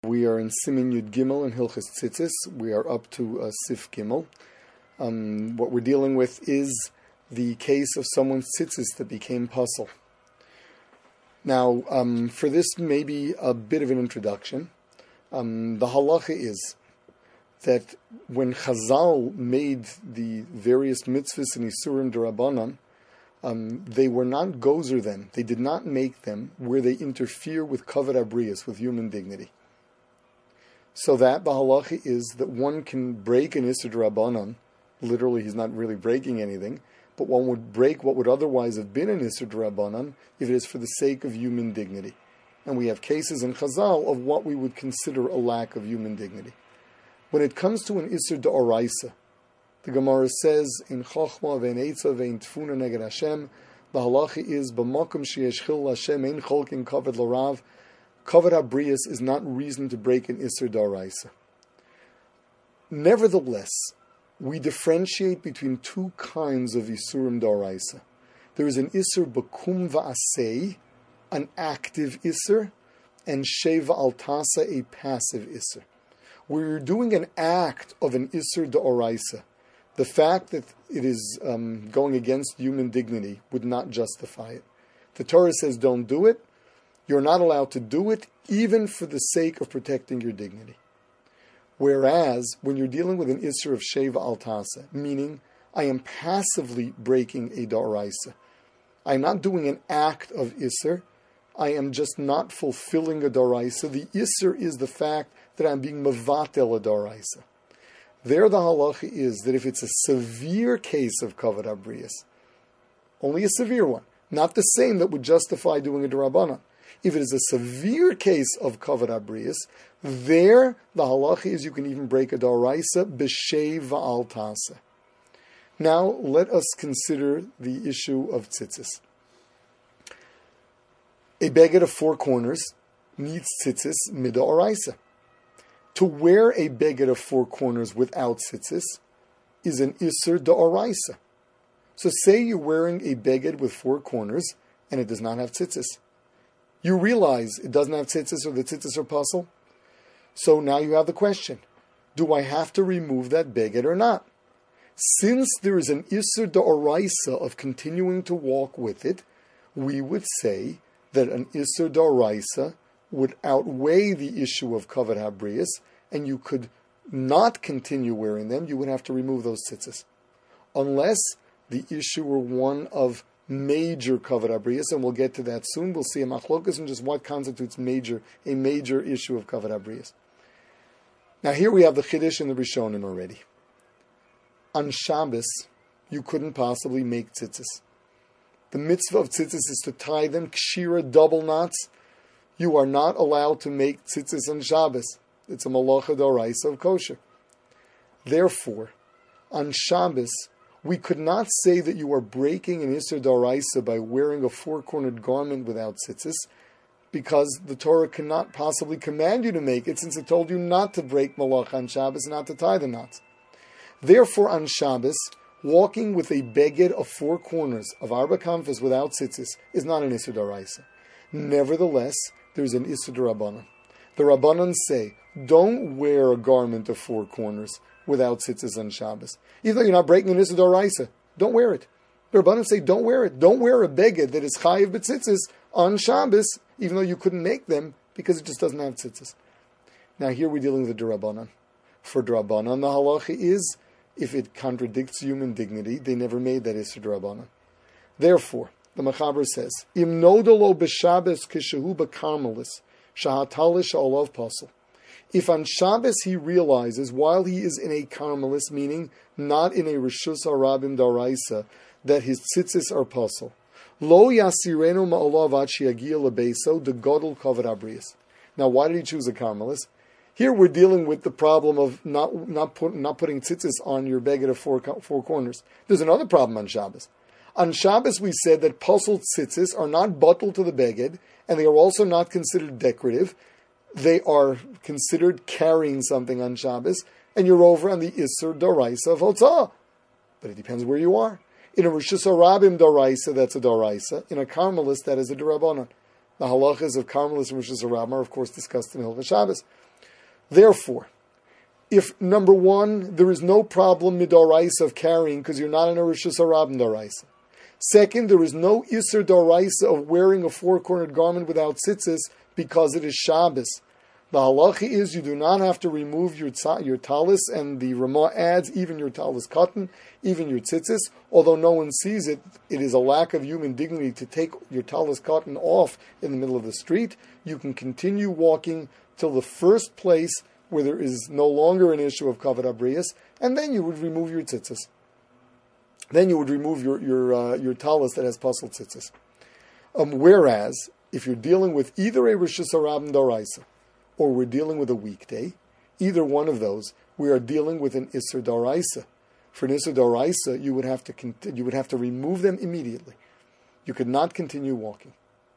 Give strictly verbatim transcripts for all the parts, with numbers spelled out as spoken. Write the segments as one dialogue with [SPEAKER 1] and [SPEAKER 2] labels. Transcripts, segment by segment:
[SPEAKER 1] We are in Simin Yud Gimel in Hilchos Tzitzis. We are up to uh, Sif Gimel. Um, what we're dealing with is the case of someone's tzitzis that became puzzle. Now, um, for this maybe a bit of an introduction. Um, the halacha is that when Chazal made the various mitzvahs and isurim derabanan, um, they were not gozer them. They did not make them where they interfere with kavod habrius, with human dignity. So that the halacha is that one can break an Isser D'Rabbanan. Literally, he's not really breaking anything, but one would break what would otherwise have been an Isser D'Rabbanan if it is for the sake of human dignity. And we have cases in Chazal of what we would consider a lack of human dignity. When it comes to an Isser D'Oraisa, the Gemara says in Chochma ve'in Eitza ve'in Tfuna neged Hashem, the halacha is b'makom sheyesh chil Hashem ein cholkin kavod l'rav. Kavod habrius is not reason to break an Isser D'Oraisa. Nevertheless, we differentiate between two kinds of Isurim D'Oraisa. There is an Isser B'kum V'asei, an active Isser, and Sheva Altasa, a passive Isser. Where you're doing an act of an Isser D'Oraisa, the fact that it is um, going against human dignity would not justify it. The Torah says don't do it. You're not allowed to do it, even for the sake of protecting your dignity. Whereas, when you're dealing with an Isser of Sheva Altasa, meaning I am passively breaking a D'Oraisa, I'm not doing an act of Isser, I am just not fulfilling a D'Oraisa. The Isser is the fact that I'm being Mevatel a D'Oraisa. There the halacha is that if it's a severe case of Kavod habrius, only a severe one, not the same that would justify doing a D'Rabbanan. If it is a severe case of kavod habrius, there the halacha is you can even break a d'oraisa b'shei va'al tasa. Now let us consider the issue of tzitzis. A beged of four corners needs tzitzis mid'oraisa. To wear a beged of four corners without tzitzis is an isser d'oraisa. So say you're wearing a beged with four corners and it does not have tzitzis. You realize it doesn't have tzitzis or the tzitzis are puzzle. So now you have the question, do I have to remove that beged or not? Since there is an Isser D'Oraisa of continuing to walk with it, we would say that an Isser D'Oraisa would outweigh the issue of Kavod habrius, and you could not continue wearing them, you would have to remove those tzitzis. Unless the issue were one of major kavod habrius, and we'll get to that soon. We'll see a machlokas and just what constitutes major, a major issue of kavod habrius. Now here we have the Chiddush and the Rishonim already. On Shabbos, you couldn't possibly make tzitzis. The mitzvah of tzitzis is to tie them kshira double knots. You are not allowed to make tzitzis on Shabbos. It's a malacha d'oraisa of kosher. Therefore, on Shabbos, we could not say that you are breaking an Isser D'Oraisa by wearing a four-cornered garment without tzitzis, because the Torah cannot possibly command you to make it, since it told you not to break malach on Shabbos, not to tie the knots. Therefore, on Shabbos, walking with a beged of four corners of arba kanfas without tzitzis is not an Isser D'Oraisa. Nevertheless, there's an Isser D'Rabbanan. The Rabbanan say, don't wear a garment of four corners without tzitzis on Shabbos. Even though you're not breaking an Isser D'Oraisa, don't wear it. The Rabbanan say, don't wear it. Don't wear a beged that is chayiv b'tzitzis on Shabbos, even though you couldn't make them, because it just doesn't have tzitzis. Now here we're dealing with the D'Rabbanan. For D'Rabbanan, the halacha is, if it contradicts human dignity, they never made that Isser D'Rabbanan. Therefore, the Mechaber says, Im nodolo b'Shabbos kishehu b'karmelis, shahatalish olav pasel. If on Shabbos he realizes, while he is in a Carmelis, meaning not in a Rishus Harabim D'Oraisa, that his tzitzis are puzzle, Lo yasirenu ma'olav achi yagia lebeso de godel kavod habrius. Now, why did he choose a Carmelis? Here we're dealing with the problem of not not, put, not putting tzitzis on your beged of four, four corners. There's another problem on Shabbos. On Shabbos we said that puzzled tzitzis are not bottled to the beged, and they are also not considered decorative. They are considered carrying something on Shabbos, and you're over on the Isser D'Oraisa of Hotzah. But it depends where you are. In a Rishus Harabim D'Oraisa, that's a D'Oraisa. In a Carmelis, that is a D'Rabbanan. The halachas of Carmelis and Rishus Harabim are, of course, discussed in Hilchos Shabbos. Therefore, if, number one, there is no problem midoraisa of carrying because you're not in a rishus harabim doraisa. Second, there is no iser doraisa of wearing a four-cornered garment without tzitzis because it is Shabbos. The halacha is you do not have to remove your your talis, and the Ramah adds even your talis cotton, even your tzitzis. Although no one sees it, it is a lack of human dignity to take your talis cotton off in the middle of the street. You can continue walking till the first place where there is no longer an issue of kavod habrius, and then you would remove your tzitzis. Then you would remove your your uh, your talis that has pasul tzitzis. Um, whereas, if you're dealing with either a rishus harabim doraisa, or we're dealing with a weekday, either one of those, we are dealing with an Isser Daraisa. For an Isser Daraisa, you would have to continue, you would have to remove them immediately. You could not continue walking.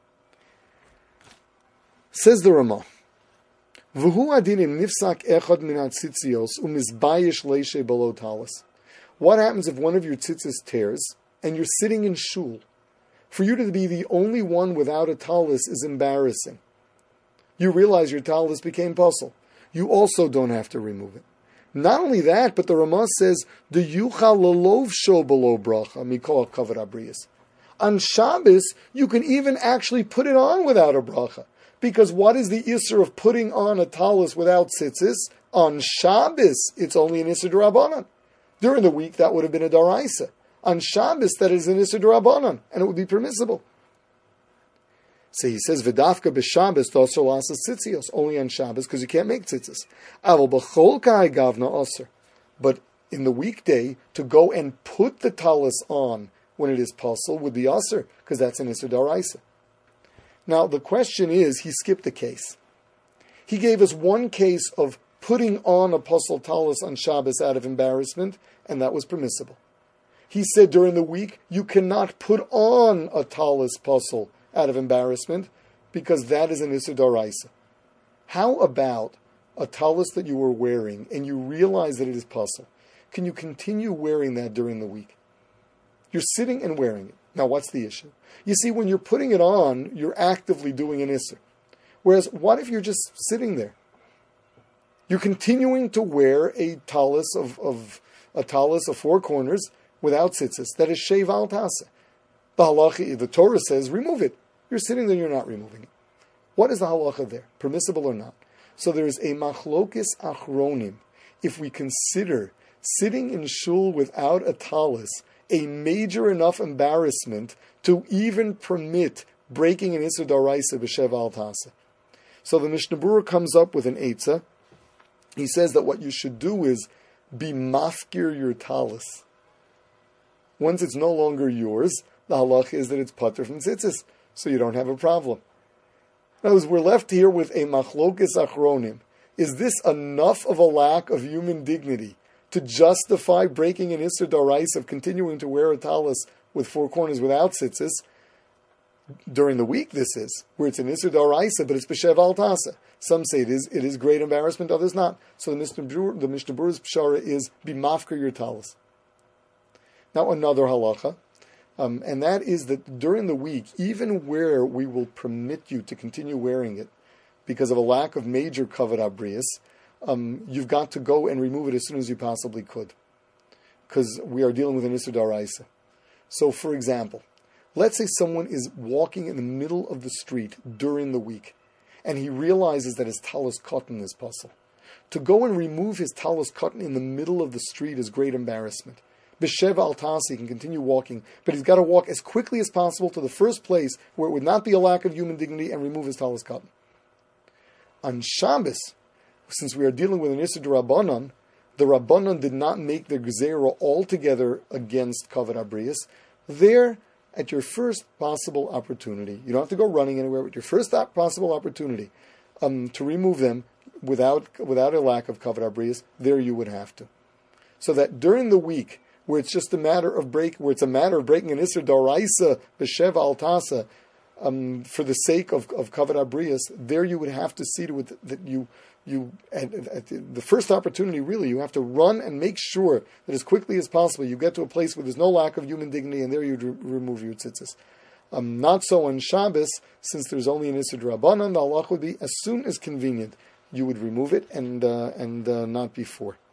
[SPEAKER 1] Says the Ramah, V'hu adinim nifsak echad min hatzitzios u'mizbayish leishe below talis. What happens if one of your tzitzis tears and you're sitting in shul? For you to be the only one without a talis is embarrassing. You realize your talis became puzzle. You also don't have to remove it. Not only that, but the Ramah says, the yuchal lelov sho below bracha mikol kavod habrius. On Shabbos, you can even actually put it on without a bracha. Because what is the isser of putting on a talis without tzitzis? On Shabbos, it's only an isser d'Rabbanan. During the week, that would have been a daraisa. On Shabbos, that is an isser d'Rabbanan, and it would be permissible. So he says, "V'dafka b'Shabbos tosor la'asas tzitzios," only on Shabbos because you can't make tzitzis. Aval b'chol kai gavna osir, but in the weekday to go and put the talis on when it is pasul would be osir because that's an isser daraisa. Now the question is, he skipped a case. He gave us one case of putting on a pasul talis on Shabbos out of embarrassment, and that was permissible. He said during the week you cannot put on a talis pasul out of embarrassment, because that is an Isser Daraisa. How about a talis that you were wearing and you realize that it is pasul? Can you continue wearing that during the week? You're sitting and wearing it. Now what's the issue? You see, when you're putting it on, you're actively doing an Isser. Whereas, what if you're just sitting there? You're continuing to wear a talis of, of a talis of four corners without tzitzis. That is sheiv al tasa. The halacha, the Torah says, remove it. You're sitting there, you're not removing it. What is the halacha there? Permissible or not? So there is a machlokis achronim. If we consider sitting in shul without a talis a major enough embarrassment to even permit breaking an Isser Daraisa b'shev al tasa. So the Mishnah Berurah comes up with an eitzah. He says that what you should do is be mafkir your talis. Once it's no longer yours, the halacha is that it's pater from tzitzis, so you don't have a problem. In other words, we're left here with a machlokis achronim. Is this enough of a lack of human dignity to justify breaking an Isser Daraisa of continuing to wear a talis with four corners without tzitzis? During the week this is, where it's an Isser Daraisa, but it's b'shev al tasa. Some say it is it is great embarrassment, others not. So the Mishnah Berurah, the Mishnah Berurah's pshara is be mafker your talis. Now another halacha, um, and that is that during the week, even where we will permit you to continue wearing it because of a lack of major kavod habrius, um, you've got to go and remove it as soon as you possibly could, because we are dealing with an Isser Daraisa. So, for example, let's say someone is walking in the middle of the street during the week, and he realizes that his talis cotton is pasul. To go and remove his talis cotton in the middle of the street is great embarrassment. B'shev al tasi, he can continue walking, but he's got to walk as quickly as possible to the first place where it would not be a lack of human dignity and remove his talis cotton. On Shabbos, since we are dealing with an Isser D'Rabbanan, the Rabbanan did not make their gezerah altogether against kavod habrius. There, at your first possible opportunity, you don't have to go running anywhere, but your first possible opportunity um, to remove them without without a lack of kavod habrius, there you would have to. So that during the week, where it's just a matter of break, where it's a matter of breaking an Isser Daraisa b'shev al tasa, um, for the sake of of kavod habrius, there you would have to see to it that you you at, at the first opportunity, really, you have to run and make sure that as quickly as possible you get to a place where there's no lack of human dignity, and there you re- remove your tzitzis. Um, not so on Shabbos, since there's only an Isser D'Rabbanan. The halach would be as soon as convenient. you would remove it and uh, and uh, not before.